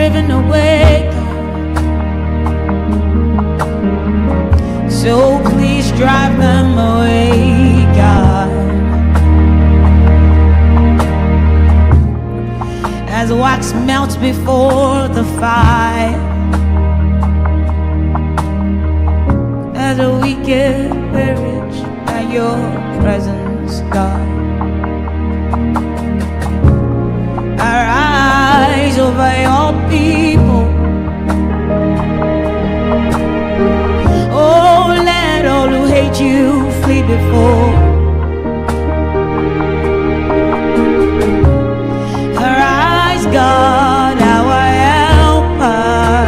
driven away, God. So please drive them away, God. As wax melts before the fire, as a wicked perish at your presence, God. Arise over your people. Oh, let all who hate you flee before. Arise, God, our helper.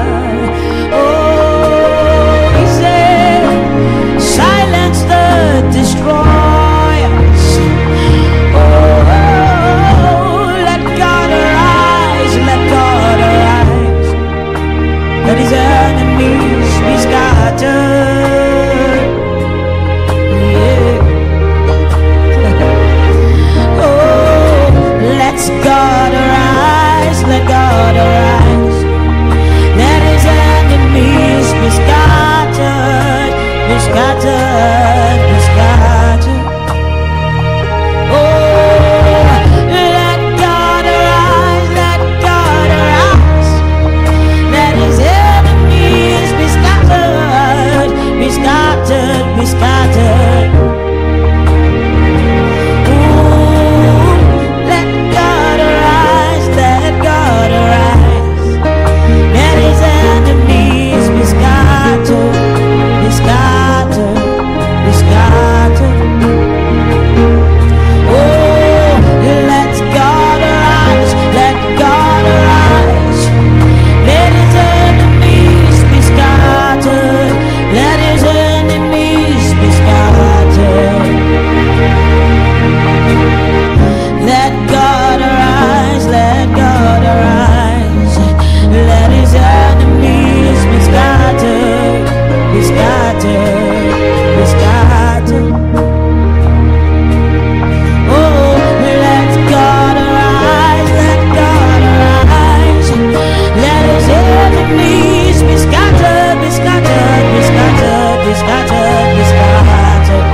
Oh, he said, silence the destroyers. Oh, let God arise, let God arise. Let his enemies be scattered. Yeah. Oh, let God arise, let God arise. Let his enemies be scattered, be scattered, be scattered. Oh, let God arise, let God arise. Let his enemies be scattered, be scattered, be scattered. Ooh, let God arise, let God arise. Let his enemies be scattered, be scattered, be scattered. Oh, let God arise, let God arise. Let his enemies be scattered, let his enemies be scattered. Let God arise, let God arise. Let his enemies be scattered, be scattered, be scattered. Oh, let God arise, let God arise. Let his enemies be scattered, be scattered, be scattered, be scattered, be scattered.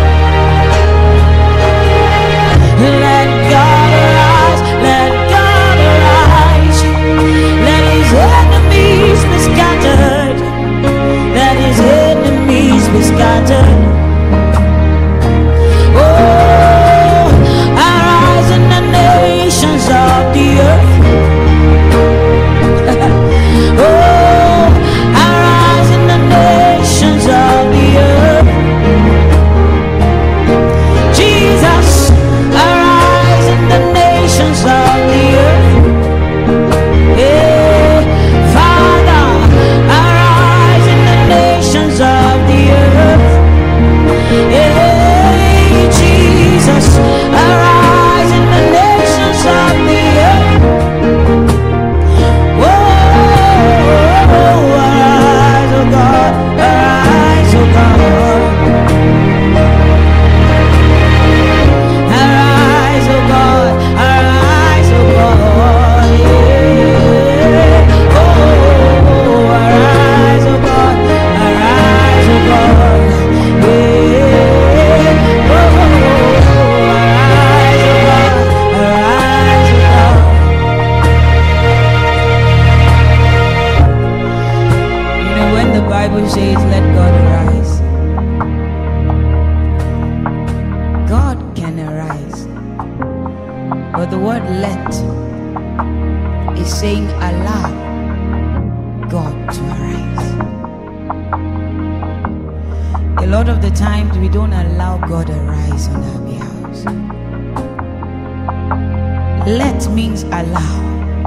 Let God arise, let God arise. Let his enemies be scattered, let his enemies be scattered. Oh, arise in the nations of the earth. Oh, arise in the nations of the earth. Jesus, arise in the nations of the earth. Yeah. Father, arise in the nations of the earth. Yeah. Jesus, arise in the nations of the earth. Oh, arise, oh God, arise, oh God. Arise, oh God, arise, oh God, yeah. Oh, arise, oh God, arise, oh God, yeah. Oh, arise, oh God, arise, oh God. You know, when the Bible says, let God arise, God can arise. But the word let is saying allow God to arise. A lot of the times we don't allow God to arise on our behalf. Let means allow.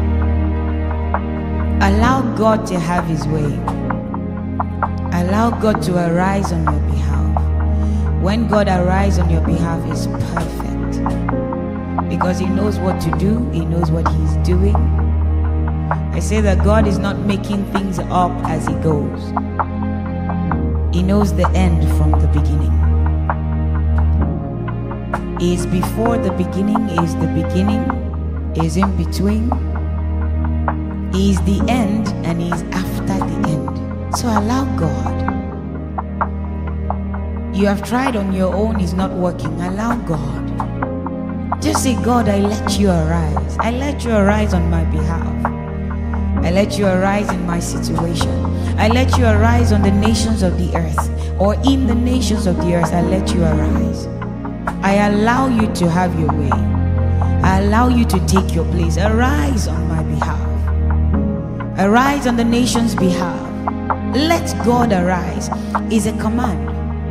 Allow God to have his way. Allow God to arise on your behalf. When God arises on your behalf, it's perfect. Because he knows what to do. He knows what he's doing. I say that God is not making things up as he goes. He knows the end from the beginning. He is before the beginning, he is the beginning, he is in between, He is the end and He is after the end. So allow God. You have tried on your own, it's not working. Allow God. Just say, God, I let you arise. I let you arise on my behalf. I let you arise in my situation. I let you arise on the nations of the earth, or in the nations of the earth. I let you arise. I allow you to have your way. I allow you to take your place. Arise on my behalf. Arise on the nation's behalf. Let God arise is a command.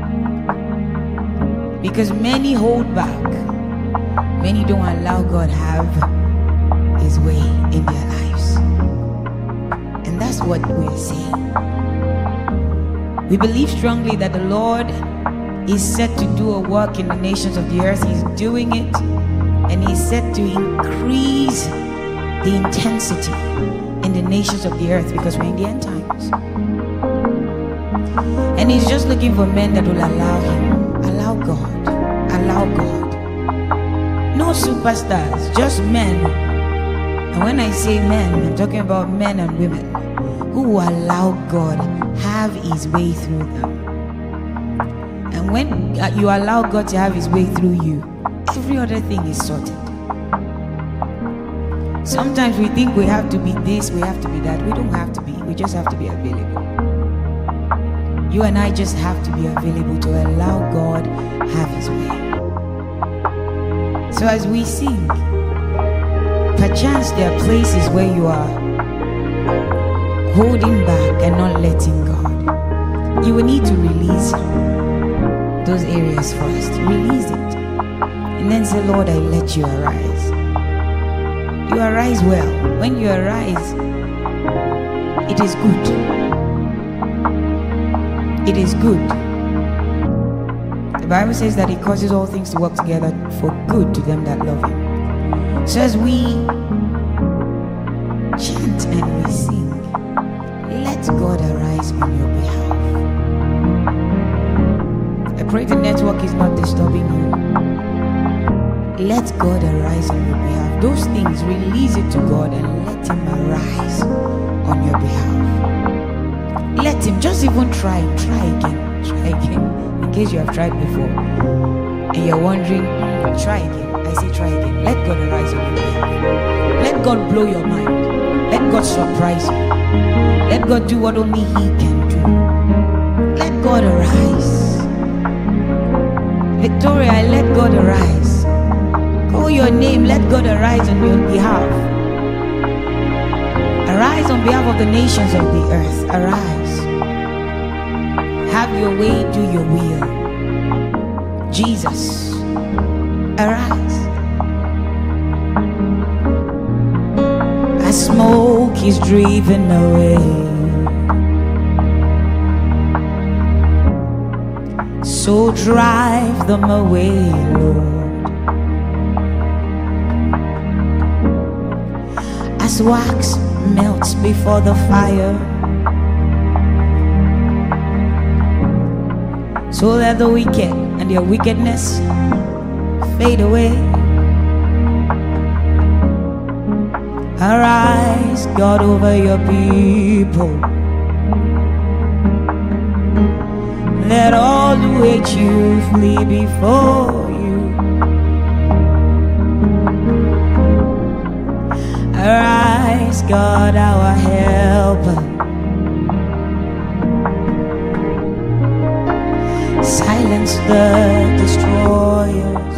Because many hold back. Many don't allow God have His way in their lives. And that's what we're saying. We believe strongly that the Lord is set to do a work in the nations of the earth. He's doing it. And He's set to increase the intensity in the nations of the earth, because we're in the end times. And He's just looking for men that will allow Him. Allow God. Allow God. No superstars, just men. And when I say men, I'm talking about men and women who will allow God have His way through them. And when you allow God to have His way through you, every other thing is sorted. Sometimes we think we have to be this, we have to be that. We don't have to be. We just have to be available. You and I just have to be available to allow God have His way. So as we sing, perchance there are places where you are holding back and not letting God. You will need to release those areas first. Release it. And then say, Lord, I let you arise. You arise well. When you arise, it is good. It is good. The Bible says that He causes all things to work together for good to them that love Him. So as we chant and we sing, let God arise on your behalf. I pray the network is not disturbing you. Let God arise on your behalf. Those things, release it to God and let Him arise on your behalf. Let Him, just even try again. In case you have tried before and you're wondering, try again. I say try again. Let God arise on your behalf. Let God blow your mind. Let God surprise you. Let God do what only He can do. Let God arise. Victoria, let God arise. Call your name. Let God arise on your behalf. Arise on behalf of the nations of the earth. Arise. Have your way, do your will. Jesus, arise. As smoke is driven away, so drive them away, Lord. As wax melts before the fire, so let the wicked and their wickedness fade away. Arise, God, over your people. Let all who hate you flee before you. Arise, God, our helper. Silence the destroyers.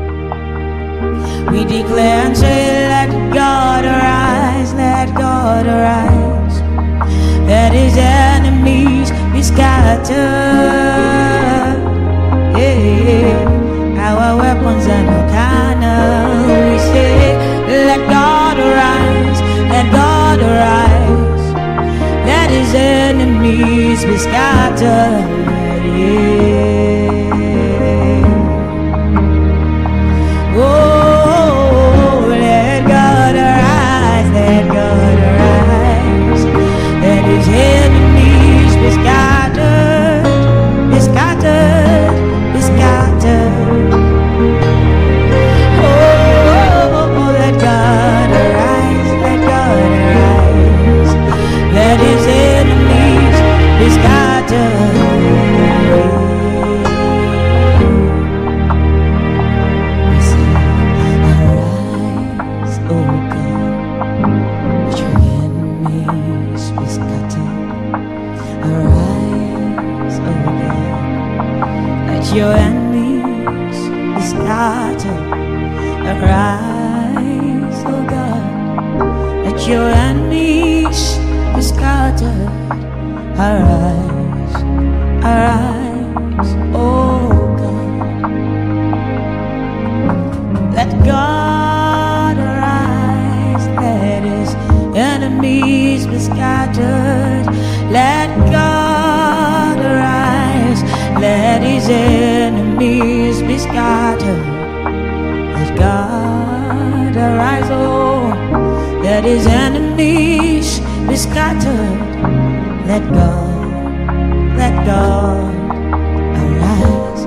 We declare and say, let God arise, let God arise. Let His enemies be scattered. Yeah. Our weapons are no carnal. We say, let God arise, let God arise. Let His enemies be scattered. Oh, let God arise, let God arise. Let His enemies be scattered, be scattered, be scattered. Oh, let God arise, let God arise. your enemies be scattered. Arise, arise, oh God. Let God arise, let his enemies be scattered. Let God arise, let his enemies be scattered. Let God arise, oh, let his enemies be scattered. Let God arise.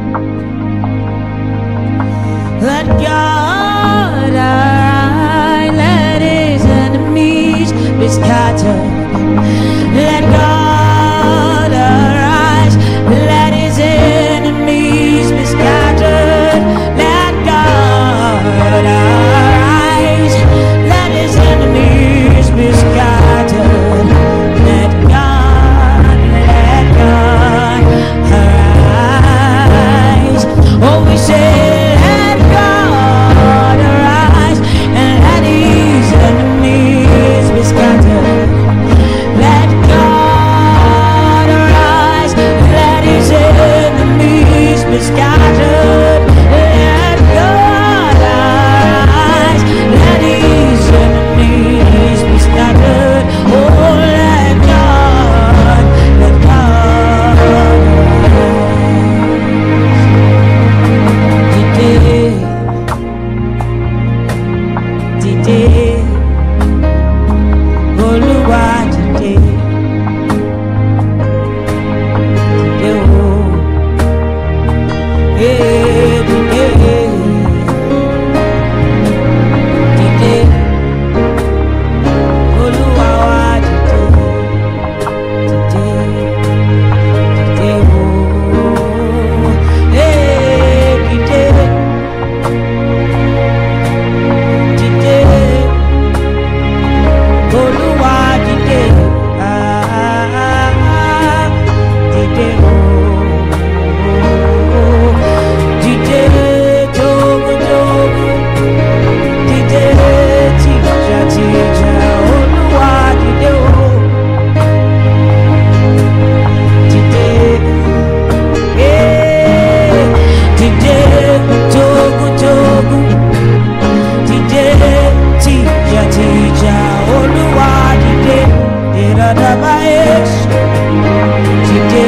Let God arise, let his enemies be scattered. Let God arise, let his enemies be scattered. Let God arise, let his enemies be scattered. Let God arise. Oh, we say, let God arise and let his enemies be scattered. Let God arise, let his enemies be scattered. Let God arise, let his enemies be scattered. Oh, let God Dìde, Olúwa dìde, dìde o, dìde, dìde, Olúwa wa dìde, dìde, dìde o, dìde. Olúwa dìde, dìde o, dìde jogojogo, dìde tìjàtìjà. Olúwa dìde o, dìde, dìde jogojogo, dìde tìjàtìjà. Olúwa dìde, ìràdàbà Èṣù dìde,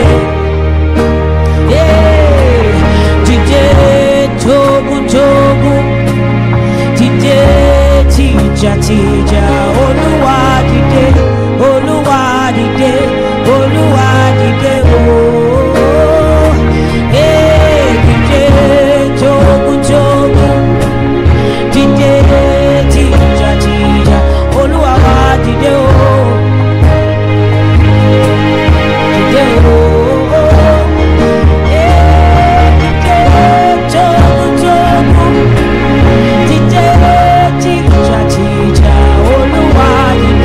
dìde jogun-jogun, dìde tìjàtìjà. Olúwa dìde, Olúwa dìde, Olúwa dìde ooo. Dìde jogun-jogun, dìde tìjàtìjà. Olúwa wa dìde o, dìde o, dìde jogun-jogun, dìde tìjàtìjà. Olúwa dìde.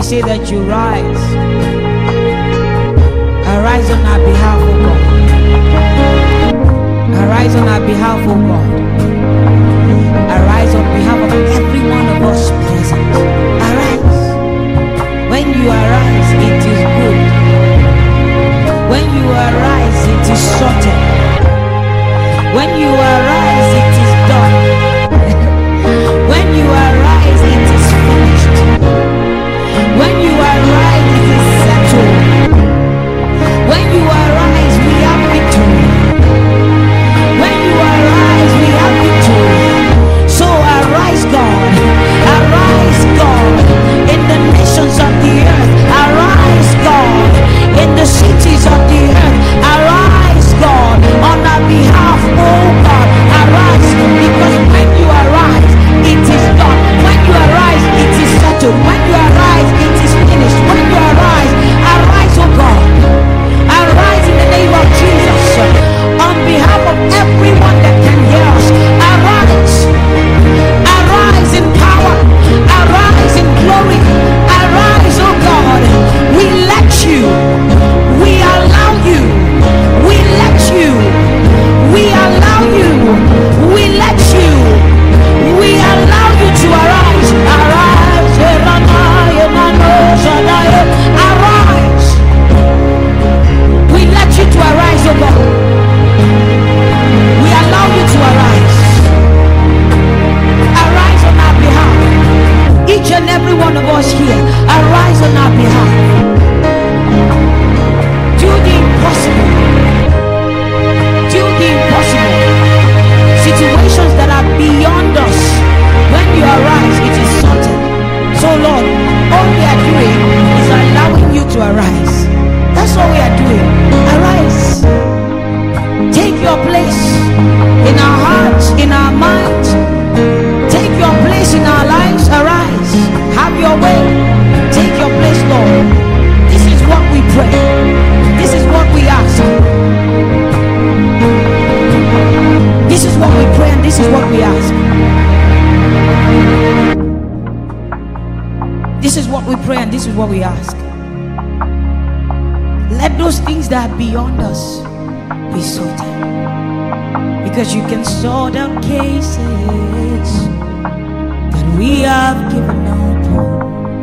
say that you rise. Arise on our behalf, O God. Arise on our behalf, O God. Arise on behalf of every one of us present. Arise. When you arise, it is good. When you arise, it is sorted. When you arise, it is done. When you arise, it is finished. When you arise, it is settled. When you arise, we have victory. When you arise, we have victory. So arise, God. Arise, God. In the nations of the earth. Arise, God. In the cities of the earth. Arise, God. On our behalf, oh God. Arise. Because when you arise, it is done. When you arise, it is settled. When you arise, it is finished. When you arise, oh God. Arise in the name of Jesus. On behalf of everyone that can hear us. Arise. Arise in power. Arise in glory. Arise, oh God. We let you. We allow you. We let you. We allow you. We let you. We allow you to arise. Arise. Arise. We let you to arise, oh God. We allow you to arise. Arise on our behalf. Each and every one of us here, arise on our behalf. Do the impossible. Do the impossible. Situations that are beyond us. When you arise, it is sorted. So Lord, all we are doing is allowing you to arise. That's all we are doing. Arise. Take your place in our hearts, in our minds. Take your place in our lives. Arise. Have your way. Take your place, Lord. This is what we pray. This is what we ask. This is what we pray and this is what we ask. This is what we pray and this is what we ask. Let those things that are beyond us be sorted. Because you can sort out cases that we have given up on.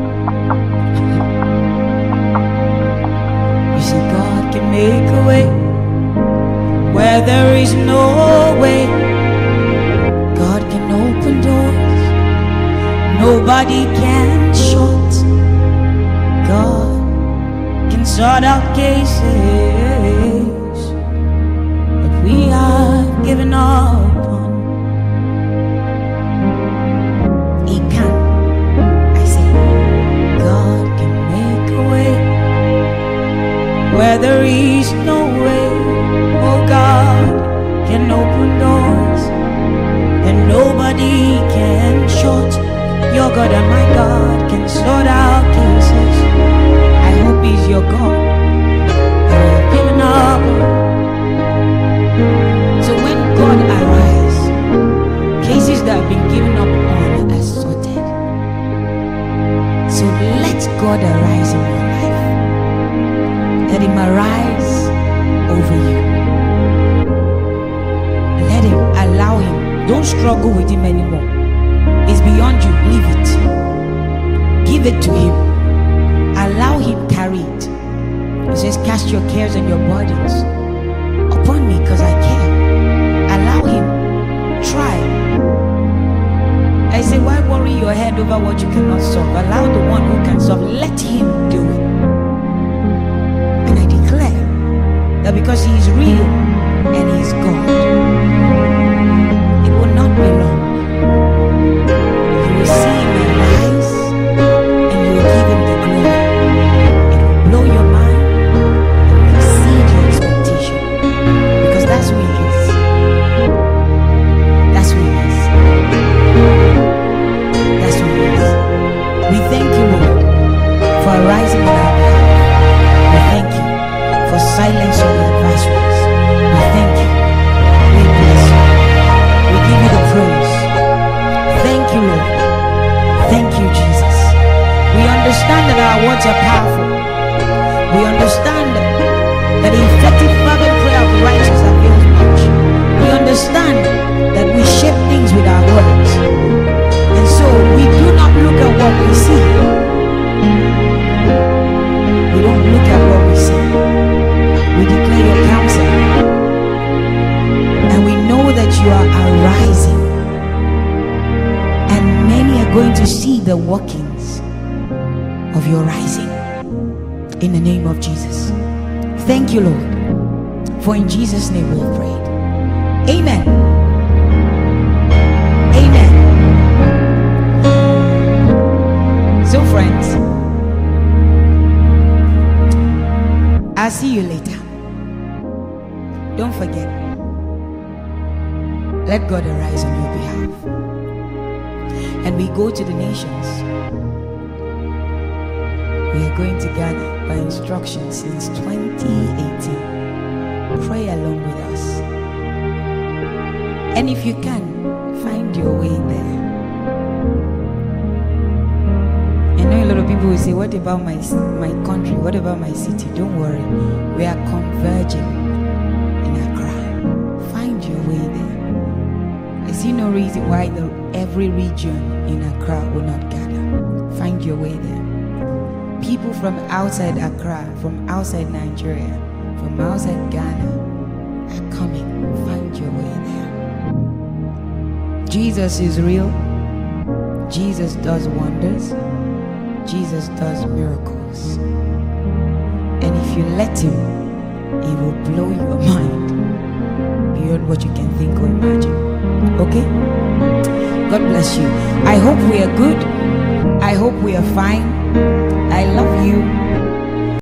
You see, God can make a way where there is no way. God can open doors nobody can shut. God can sort out cases that we have given up on. He can. I say, God can make a way where there is no way. Oh, God can open doors and nobody can shut. Your God and my God can sort out cases. I hope He's your God that you've given up. So when God arises, cases that have been given up on are sorted. So let God arise in your life. Let Him arise over you. Let Him, allow Him. Don't struggle with Him anymore. It's beyond you. Leave it. Give it to Him. Allow Him carry it. He says, cast your cares and your burdens upon me because I care. Allow Him. Try. I say, why worry your head over what you cannot solve? Allow the one who can solve. Let Him do it. And I declare that because He is real and He is God, it will not be long. You will see Him arise and you will give Him the glory. It will blow your mind and exceed your expectation. Because that's who He is. That's who He is. That's who He is. We thank you, Lord, for arising on our behalf. We thank you for silencing the adversaries. We thank you. We bless you. We give you the praise. going to see the workings of your rising in the name of Jesus. Thank you, Lord, for in Jesus' name we have prayed. Amen. Amen. So friends, I'll see you later. Don't forget, let God arise on your behalf. And we go to the nations. We are going to Ghana by instruction since 2018. Pray along with us. And if you can, find your way there. I know a lot of people will say, what about my country? What about my city? Don't worry. We are converging in Accra. Find your way there. I see no reason why every region in Accra will not gather. Find your way there. People from outside Accra, from outside Nigeria, from outside Ghana are coming. Find your way there. Jesus is real. Jesus does wonders. Jesus does miracles. And if you let him, he will blow your mind beyond what you can think or imagine. Okay? God bless you. I hope we are good. I hope we are fine. I love you.